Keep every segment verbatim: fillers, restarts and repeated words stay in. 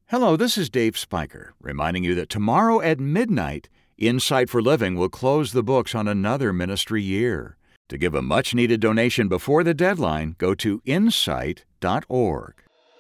Hello, this is Dave Spiker, reminding you that tomorrow at midnight, Insight for Living will close the books on another ministry year. To give a much-needed donation before the deadline, go to insight dot org.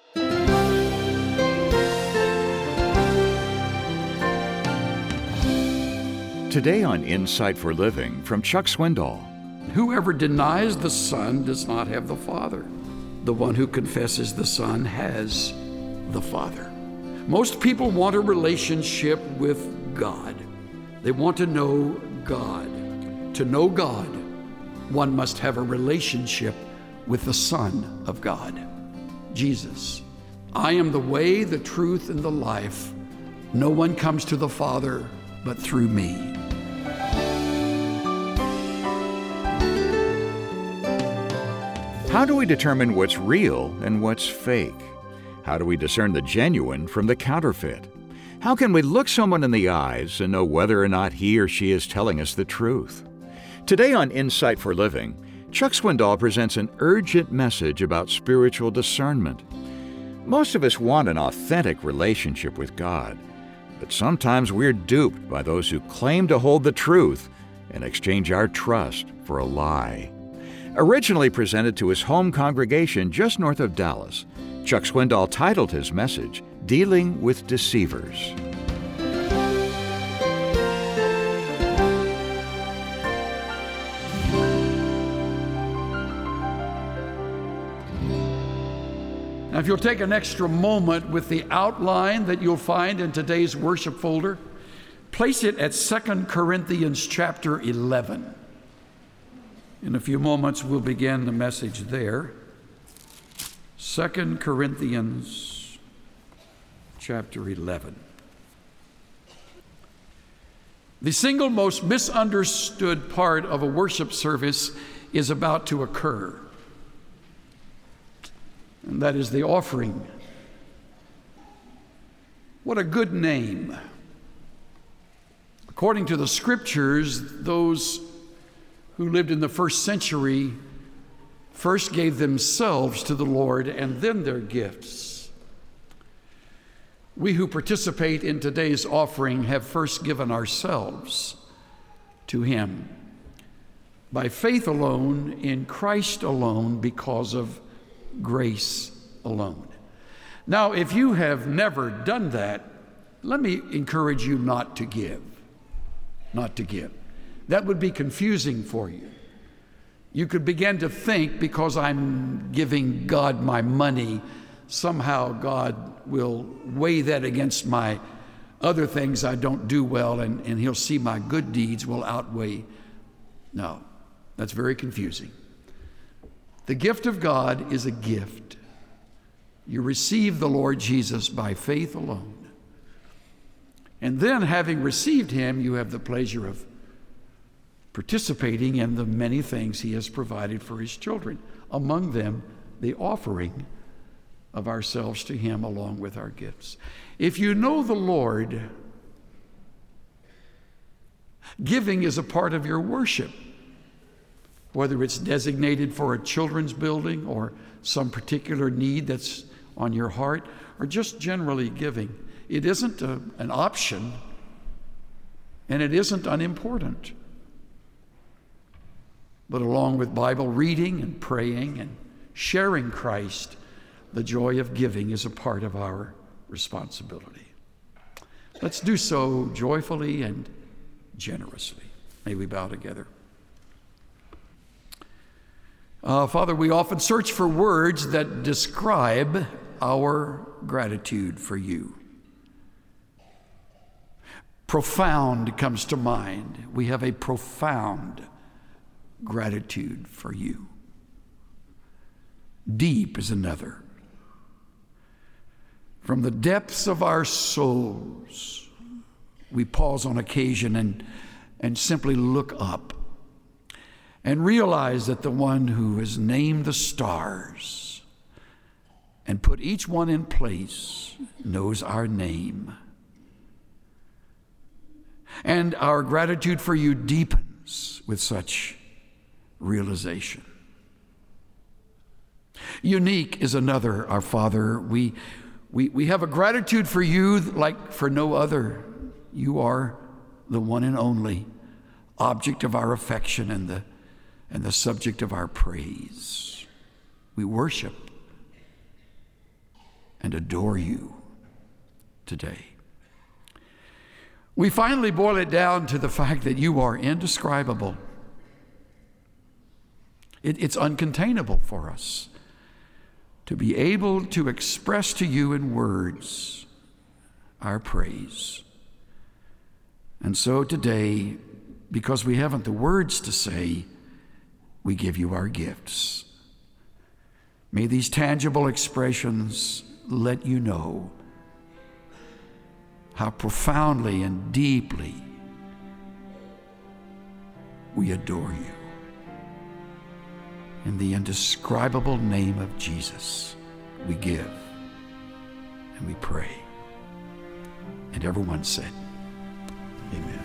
Today on Insight for Living, from Chuck Swindoll. Whoever denies the Son does not have the Father. The one who confesses the Son has the Father. Most people want a relationship with God. They want to know God. To know God, one must have a relationship with the Son of God, Jesus. I am the way, the truth, and the life. No one comes to the Father but through me. How do we determine what's real and what's fake? How do we discern the genuine from the counterfeit? How can we look someone in the eyes and know whether or not he or she is telling us the truth? Today on Insight for Living, Chuck Swindoll presents an urgent message about spiritual discernment. Most of us want an authentic relationship with God, but sometimes we're duped by those who claim to hold the truth and exchange our trust for a lie. Originally presented to his home congregation just north of Dallas, Chuck Swindoll titled his message, Dealing with Deceivers. Now, if you'll take an extra moment with the outline that you'll find in today's worship folder, place it at Second Corinthians chapter eleven. In a few moments, we'll begin the message there. Second Corinthians chapter eleven. The single most misunderstood part of a worship service is about to occur, and that is the offering. What a good name. According to the scriptures, those who lived in the first century first gave themselves to the Lord and then their gifts. We who participate in today's offering have first given ourselves to Him by faith alone, in Christ alone, because of grace alone. Now, if you have never done that, let me encourage you not to give. Not to give. That would be confusing for you. You could begin to think, because I'm giving God my money, somehow God will weigh that against my other things I don't do well, and, and He'll see my good deeds will outweigh. No, that's very confusing. The gift of God is a gift. You receive the Lord Jesus by faith alone. And then, having received Him, you have the pleasure of participating in the many things He has provided for His children, among them the offering of ourselves to Him along with our gifts. If you know the Lord, giving is a part of your worship, whether it's designated for a children's building or some particular need that's on your heart, or just generally giving. It isn't a, an option, and it isn't unimportant. But along with Bible reading and praying and sharing Christ, the joy of giving is a part of our responsibility. Let's do so joyfully and generously. May we bow together. Uh, Father, we often search for words that describe our gratitude for You. Profound comes to mind. We have a profound gratitude for You. Deep is another. From the depths of our souls, we pause on occasion and, and simply look up and realize that the one who has named the stars and put each one in place knows our name. And our gratitude for You deepens with such realization. Unique is another, our Father. We, We, we have a gratitude for you like for no other. You are the one and only object of our affection and the, and the subject of our praise. We worship and adore you today. We finally boil it down to the fact that you are indescribable. It, it's uncontainable for us to be able to express to you in words our praise. And so today, because we haven't the words to say, we give you our gifts. May these tangible expressions let you know how profoundly and deeply we adore you. In the indescribable name of Jesus, we give and we pray. And everyone said, Amen.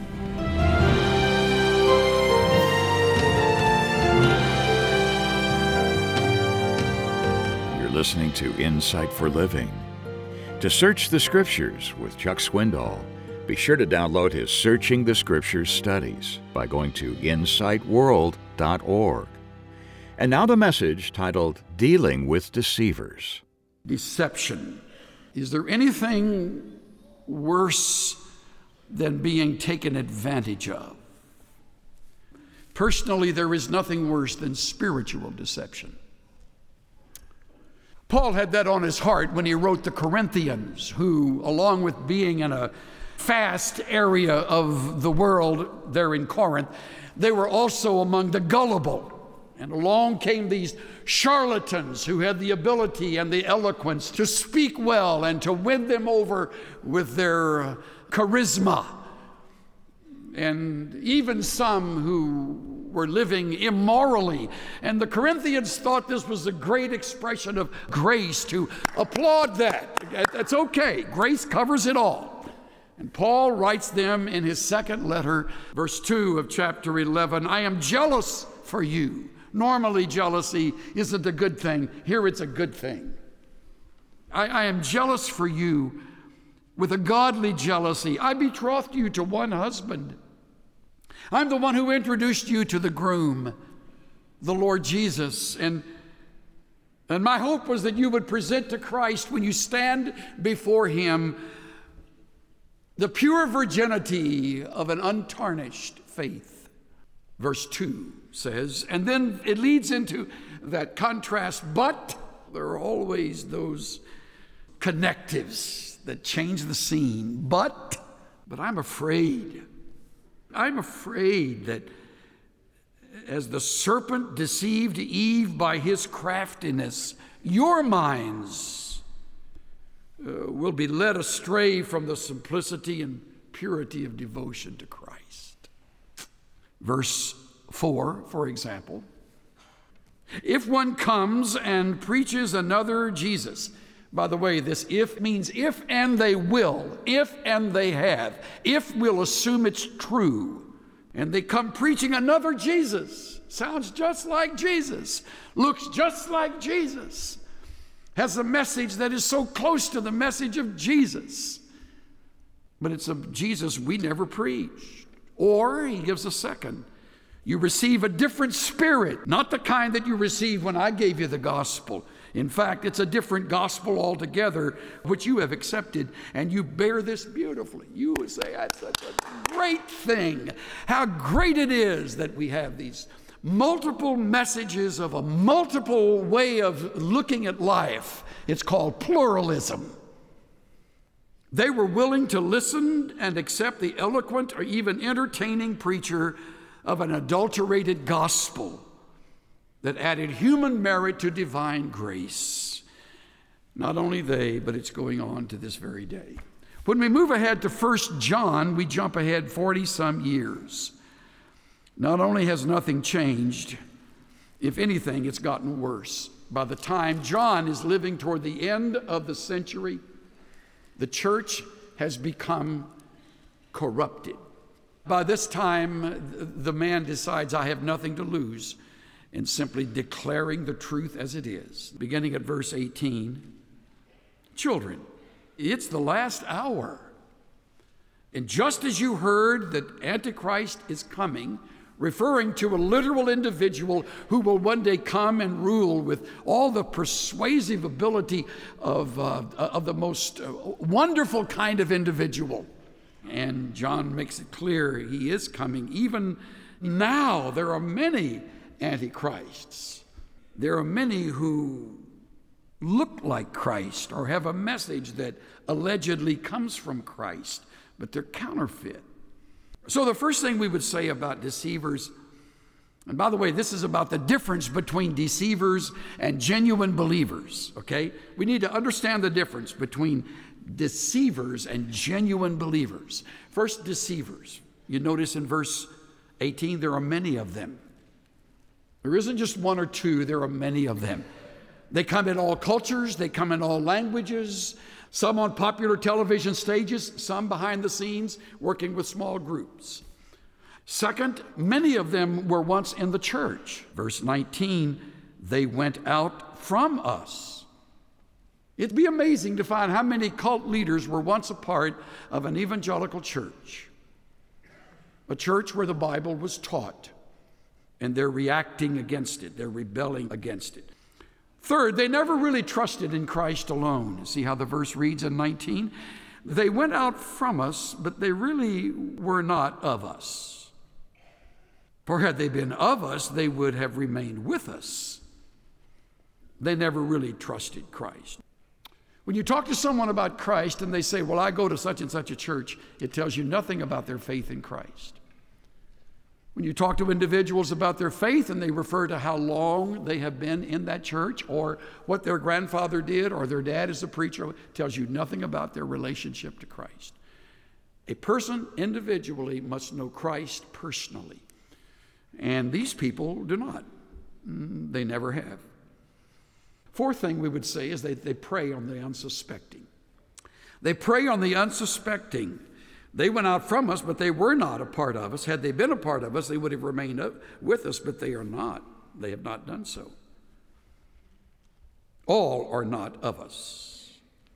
You're listening to Insight for Living. To search the Scriptures with Chuck Swindoll, be sure to download his Searching the Scriptures studies by going to insight world dot org. And now the message titled, Dealing with Deceivers. Deception. Is there anything worse than being taken advantage of? Personally, there is nothing worse than spiritual deception. Paul had that on his heart when he wrote the Corinthians, who, along with being in a fast area of the world there in Corinth, they were also among the gullible. And along came these charlatans who had the ability and the eloquence to speak well and to win them over with their charisma. And even some who were living immorally. And the Corinthians thought this was a great expression of grace to applaud that. That's okay. Grace covers it all. And Paul writes them in his second letter, verse two of chapter eleven, I am jealous for you. Normally, jealousy isn't a good thing. Here it's a good thing. I, I am jealous for you with a godly jealousy. I betrothed you to one husband. I'm the one who introduced you to the groom, the Lord Jesus. And, and my hope was that you would present to Christ when you stand before him the pure virginity of an untarnished faith. Verse two says, and then it leads into that contrast, but there are always those connectives that change the scene. But, but I'm afraid, I'm afraid that as the serpent deceived Eve by his craftiness, your minds uh, will be led astray from the simplicity and purity of devotion to Christ. Verse four, for example, if one comes and preaches another Jesus, by the way, this if means if and they will, if and they have, if we'll assume it's true, and they come preaching another Jesus, sounds just like Jesus, looks just like Jesus, has a message that is so close to the message of Jesus, but it's a Jesus we never preached. Or he gives a second. You receive a different spirit, not the kind that you received when I gave you the gospel. In fact, it's a different gospel altogether, which you have accepted, and you bear this beautifully. You would say, that's such a great thing. How great it is that we have these multiple messages of a multiple way of looking at life. It's called pluralism. They were willing to listen and accept the eloquent or even entertaining preacher of an adulterated gospel that added human merit to divine grace. Not only they, but it's going on to this very day. When we move ahead to First John, we jump ahead forty some years. Not only has nothing changed, if anything, it's gotten worse. By the time John is living toward the end of the century, the church has become corrupted. By this time, the man decides, I have nothing to lose in simply declaring the truth as it is. Beginning at verse eighteen, children, It's the last hour. And just as you heard that Antichrist is coming, referring to a literal individual who will one day come and rule with all the persuasive ability of, uh, of the most uh, wonderful kind of individual. And John makes it clear he is coming. Even now, there are many antichrists. There are many who look like Christ or have a message that allegedly comes from Christ, but they're counterfeit. So the first thing we would say about deceivers, and by the way, this is about the difference between deceivers and genuine believers, okay? We need to understand the difference between deceivers and genuine believers. First, deceivers. You notice in verse eighteen, there are many of them. There isn't just one or two, there are many of them. They come in all cultures, they come in all languages, some on popular television stages, some behind the scenes working with small groups. Second, many of them were once in the church. Verse nineteen, they went out from us. It'd be amazing to find how many cult leaders were once a part of an evangelical church, a church where the Bible was taught, and they're reacting against it, they're rebelling against it. Third, they never really trusted in Christ alone. See how the verse reads in nineteen? They went out from us, but they really were not of us. For had they been of us, they would have remained with us. They never really trusted Christ. When you talk to someone about Christ and they say, well, I go to such and such a church, it tells you nothing about their faith in Christ. When you talk to individuals about their faith and they refer to how long they have been in that church or what their grandfather did or their dad is a preacher, it tells you nothing about their relationship to Christ. A person individually must know Christ personally. And these people do not. They never have. Fourth thing we would say is they, they prey on the unsuspecting. They prey on the unsuspecting. They went out from us, but they were not a part of us. Had they been a part of us, they would have remained with us, but they are not. They have not done so. All are not of us.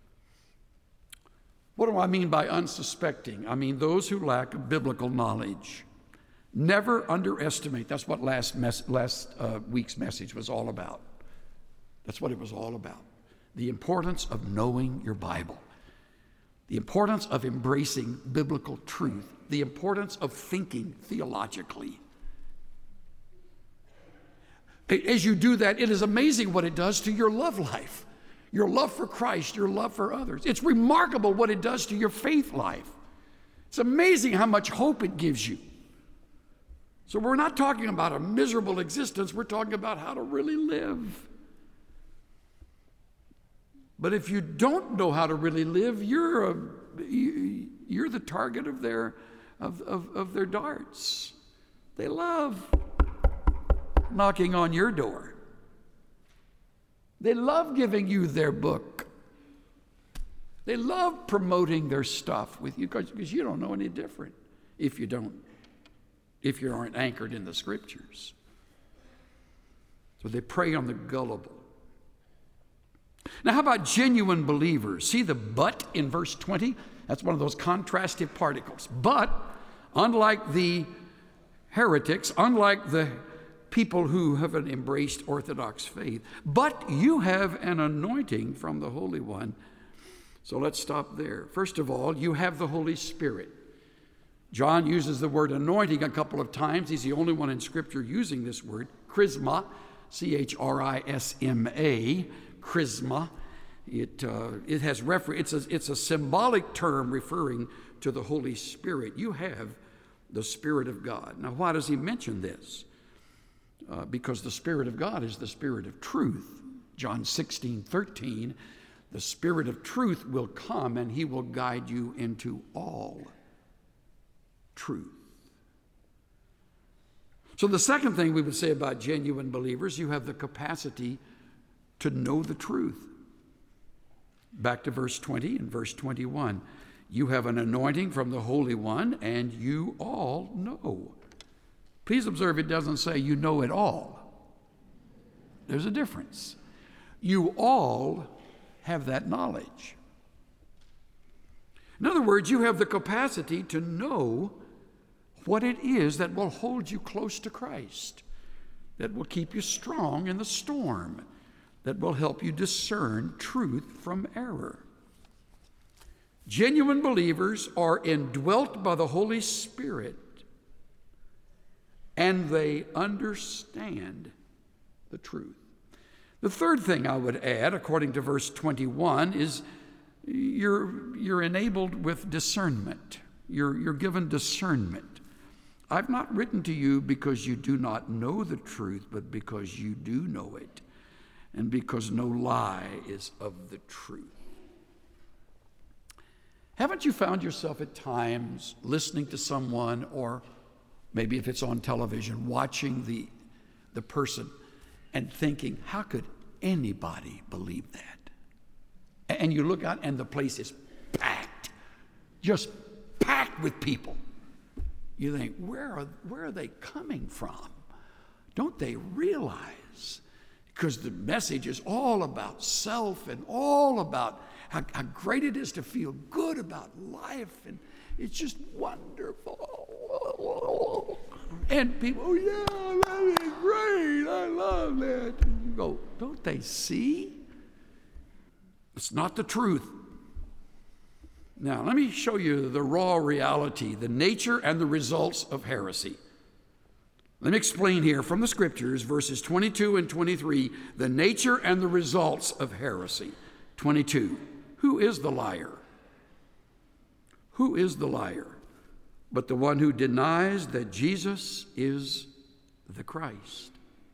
What do I mean by unsuspecting? I mean those who lack biblical knowledge. Never underestimate. That's what last, mes- last uh, week's message was all about. That's what it was all about. The importance of knowing your Bible. The importance of embracing biblical truth. The importance of thinking theologically. As you do that, it is amazing what it does to your love life, your love for Christ, your love for others. It's remarkable what it does to your faith life. It's amazing how much hope it gives you. So we're not talking about a miserable existence. We're talking about how to really live. But if you don't know how to really live, you're a, you're the target of their of, of, of their darts. They love knocking on your door. They love giving you their book. They love promoting their stuff with you because you don't know any different if you don't, if you aren't anchored in the scriptures. So they prey on the gullible. Now, how about genuine believers? See the but in verse twenty? That's one of those contrastive particles. But, unlike the heretics, unlike the people who haven't embraced Orthodox faith, but you have an anointing from the Holy One. So let's stop there. First of all, you have the Holy Spirit. John uses the word anointing a couple of times. He's the only one in Scripture using this word, charisma, C H R I S M A. Charisma. It, uh, it has refer- it's, a, it's a symbolic term referring to the Holy Spirit. You have the Spirit of God. Now, why does he mention this? Uh, because the Spirit of God is the Spirit of truth. John sixteen thirteen, the Spirit of truth will come and he will guide you into all truth. So the second thing we would say about genuine believers, you have the capacity to know the truth. Back to verse twenty and verse twenty-one. You have an anointing from the Holy One, and you all know. Please observe it doesn't say you know it all. There's a difference. You all have that knowledge. In other words, you have the capacity to know what it is that will hold you close to Christ, that will keep you strong in the storm, that will help you discern truth from error. Genuine believers are indwelt by the Holy Spirit, and they understand the truth. The third thing I would add, according to verse twenty-one, is you're, you're enabled with discernment. You're, you're given discernment. I've not written to you because you do not know the truth, but because you do know it, and because no lie is of the truth. Haven't you found yourself at times listening to someone, or maybe if it's on television, watching the, the person and thinking, how could anybody believe that? And you look out and the place is packed, just packed with people. You think, where are, where are they coming from? Don't they realize? Because the message is all about self and all about how, how great it is to feel good about life, and it's just wonderful. And people, oh yeah, that is great, I love that. And you go, don't they see? It's not the truth. Now, let me show you the raw reality, the nature and the results of heresy. Let me explain here from the scriptures, verses twenty-two and twenty-three, the nature and the results of heresy. twenty-two, who is the liar? Who is the liar? But the one who denies that Jesus is the Christ.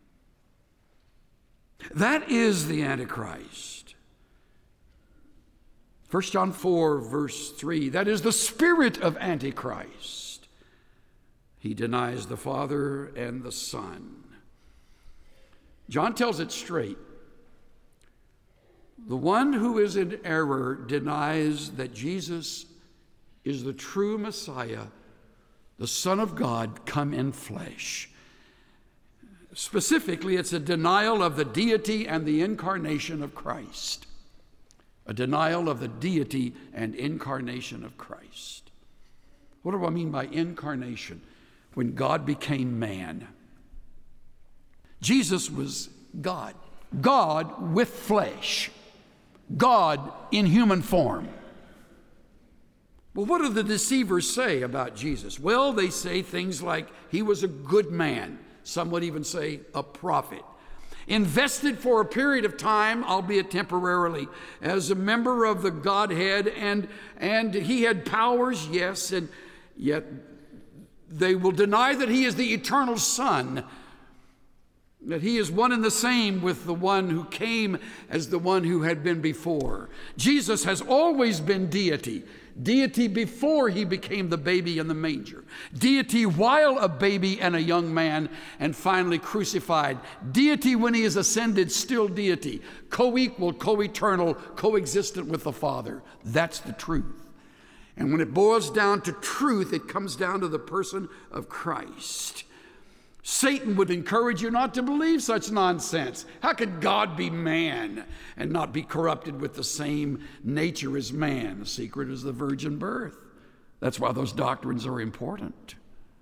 That is the Antichrist. First John four, verse three, that is the spirit of Antichrist. He denies the Father and the Son. John tells it straight. The one who is in error denies that Jesus is the true Messiah, the Son of God come in flesh. Specifically, it's a denial of the deity and the incarnation of Christ. A denial of the deity and incarnation of Christ. What do I mean by incarnation? When God became man. Jesus was God. God with flesh. God in human form. Well, what do the deceivers say about Jesus? Well, they say things like he was a good man. Some would even say a prophet. Invested for a period of time, albeit temporarily, as a member of the Godhead, and, and he had powers, yes, and yet they will deny that he is the eternal Son, that he is one and the same with the one who came as the one who had been before. Jesus has always been deity. Deity before he became the baby in the manger. Deity while a baby and a young man, and finally crucified. Deity when he is ascended, still deity. Co-equal, co-eternal, co-existent with the Father. That's the truth. And when it boils down to truth, it comes down to the person of Christ. Satan would encourage you not to believe such nonsense. How could God be man and not be corrupted with the same nature as man? The secret is the virgin birth. That's why those doctrines are important.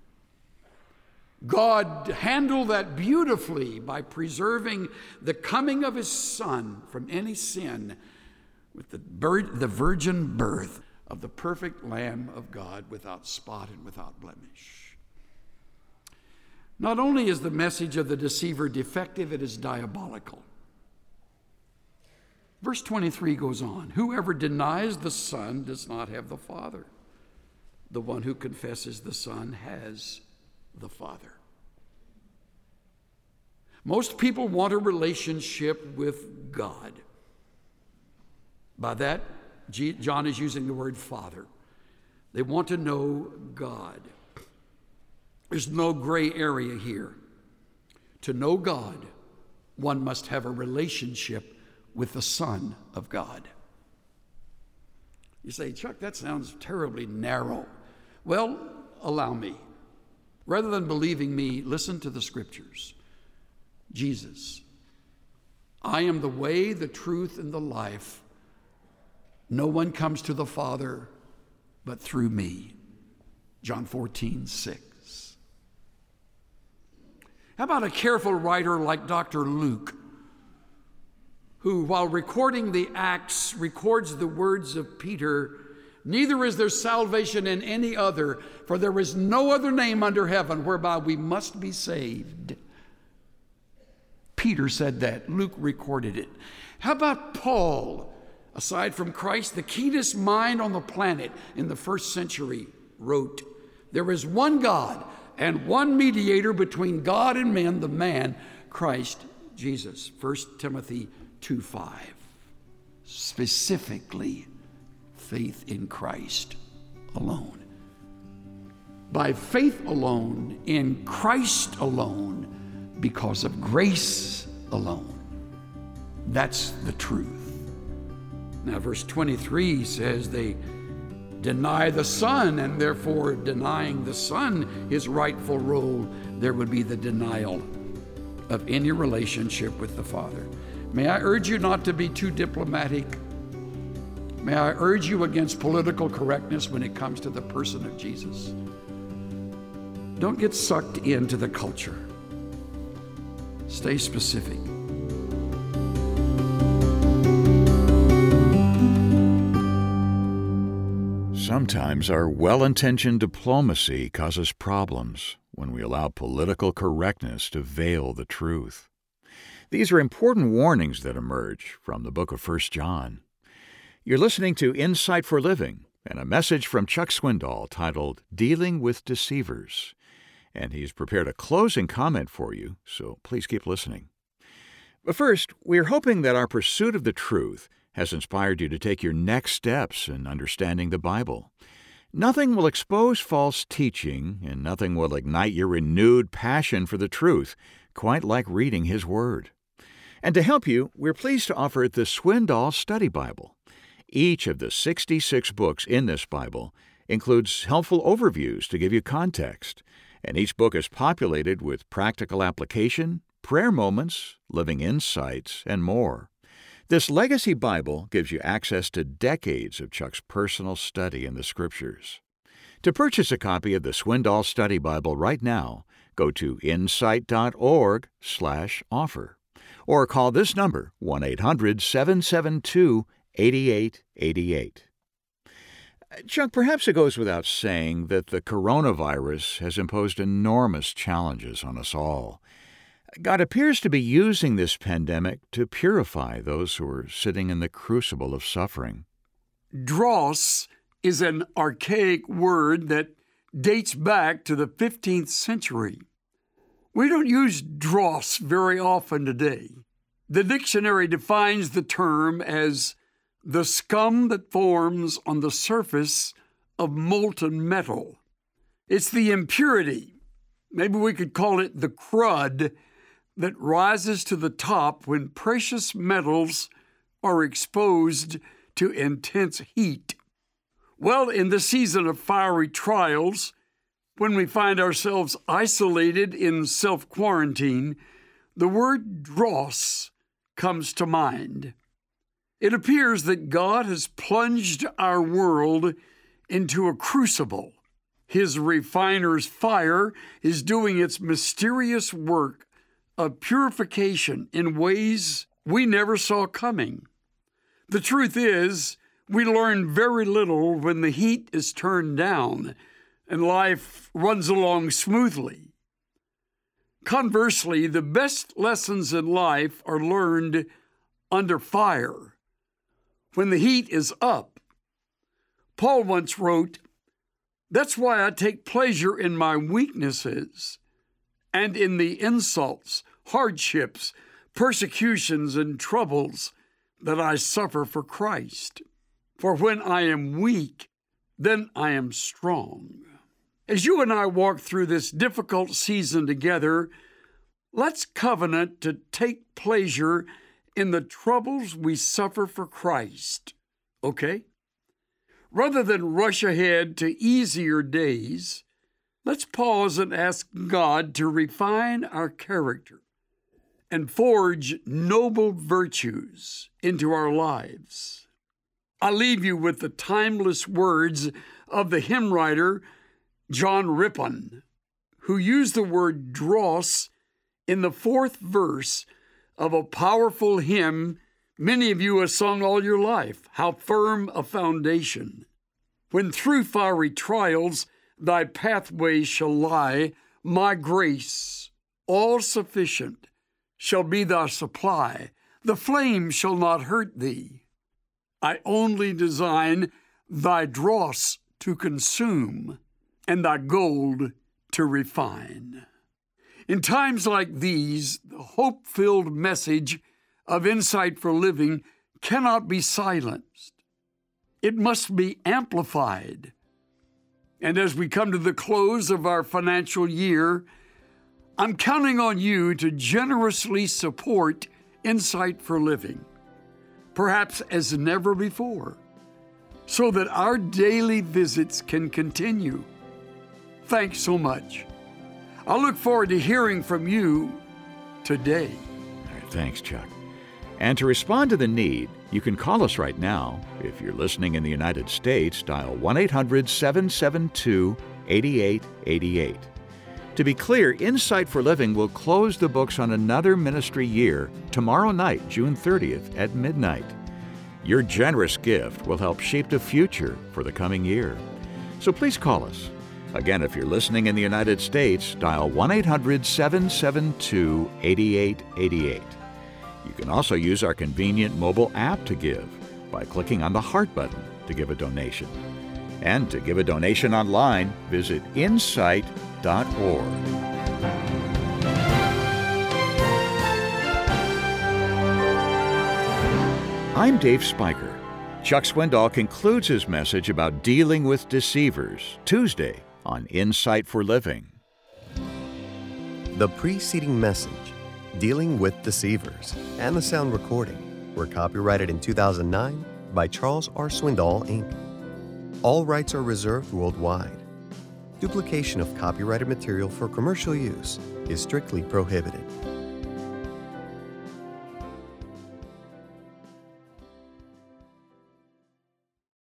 God handled that beautifully by preserving the coming of his Son from any sin with the, bir- the virgin birth of the perfect Lamb of God without spot and without blemish. Not only is the message of the deceiver defective, it is diabolical. Verse twenty-three goes on, whoever denies the Son does not have the Father. The one who confesses the Son has the Father. Most people want a relationship with God. By that, John is using the word Father. They want to know God. There's no gray area here. To know God, one must have a relationship with the Son of God. You say, Chuck, that sounds terribly narrow. Well, allow me. Rather than believing me, listen to the scriptures. Jesus, I am the way, the truth, and the life. No one comes to the Father but through me. John fourteen, six. How about a careful writer like Doctor Luke, who, while recording the Acts, records the words of Peter, "Neither is there salvation in any other, for there is no other name under heaven whereby we must be saved." Peter said that. Luke recorded it. How about Paul, aside from Christ, the keenest mind on the planet in the first century, wrote, "There is one God and one mediator between God and men, the man, Christ Jesus." First Timothy two five. Specifically, faith in Christ alone. By faith alone, in Christ alone, because of grace alone. That's the truth. Now, verse twenty-three says they deny the Son, and therefore denying the Son his rightful role, there would be the denial of any relationship with the Father. May I urge you not to be too diplomatic. May I urge you against political correctness when it comes to the person of Jesus. Don't get sucked into the culture. Stay specific. Sometimes our well-intentioned diplomacy causes problems when we allow political correctness to veil the truth. These are important warnings that emerge from the book of First John. You're listening to Insight for Living and a message from Chuck Swindoll titled Dealing with Deceivers. And he's prepared a closing comment for you, so please keep listening. But first, we're hoping that our pursuit of the truth has inspired you to take your next steps in understanding the Bible. Nothing will expose false teaching, and nothing will ignite your renewed passion for the truth, quite like reading His Word. And to help you, we're pleased to offer the Swindoll Study Bible. Each of the sixty-six books in this Bible includes helpful overviews to give you context, and each book is populated with practical application, prayer moments, living insights, and more. This Legacy Bible gives you access to decades of Chuck's personal study in the Scriptures. To purchase a copy of the Swindoll Study Bible right now, go to insight.org slash offer, or call this number, one eight hundred seven seven two eight eight eight eight. Chuck, perhaps it goes without saying that the coronavirus has imposed enormous challenges on us all. God appears to be using this pandemic to purify those who are sitting in the crucible of suffering. Dross is an archaic word that dates back to the fifteenth century. We don't use dross very often today. The dictionary defines the term as the scum that forms on the surface of molten metal. It's the impurity, maybe we could call it the crud, that rises to the top when precious metals are exposed to intense heat. Well, in the season of fiery trials, when we find ourselves isolated in self-quarantine, the word dross comes to mind. It appears that God has plunged our world into a crucible. His refiner's fire is doing its mysterious work of purification in ways we never saw coming. The truth is, we learn very little when the heat is turned down and life runs along smoothly. Conversely, the best lessons in life are learned under fire, when the heat is up. Paul once wrote, "That's why I take pleasure in my weaknesses and in the insults, hardships, persecutions, and troubles that I suffer for Christ. For when I am weak, then I am strong." As you and I walk through this difficult season together, let's covenant to take pleasure in the troubles we suffer for Christ, okay? Rather than rush ahead to easier days, let's pause and ask God to refine our character and forge noble virtues into our lives. I leave you with the timeless words of the hymn writer John Rippon, who used the word dross in the fourth verse of a powerful hymn many of you have sung all your life, How Firm a Foundation. When through fiery trials thy pathways shall lie, my grace, all sufficient, shall be thy supply. The flame shall not hurt thee. I only design thy dross to consume and thy gold to refine. In times like these, the hope-filled message of Insight for Living cannot be silenced. It must be amplified. And as we come to the close of our financial year, I'm counting on you to generously support Insight for Living, perhaps as never before, so that our daily visits can continue. Thanks so much. I look forward to hearing from you today. All right, thanks, Chuck. And to respond to the need, you can call us right now. If you're listening in the United States, dial one eight hundred seven seven two eight eight eight eight. To be clear, Insight for Living will close the books on another ministry year tomorrow night, June thirtieth at midnight. Your generous gift will help shape the future for the coming year. So please call us. Again, if you're listening in the United States, dial one eight hundred seven seven two eight eight eight eight. You can also use our convenient mobile app to give by clicking on the heart button to give a donation. And to give a donation online, visit insight dot org. I'm Dave Spiker. Chuck Swindoll concludes his message about dealing with deceivers Tuesday on Insight for Living. The preceding message, Dealing with Deceivers, and the sound recording were copyrighted in two thousand nine by Charles R. Swindoll, Incorporated. All rights are reserved worldwide. Duplication of copyrighted material for commercial use is strictly prohibited.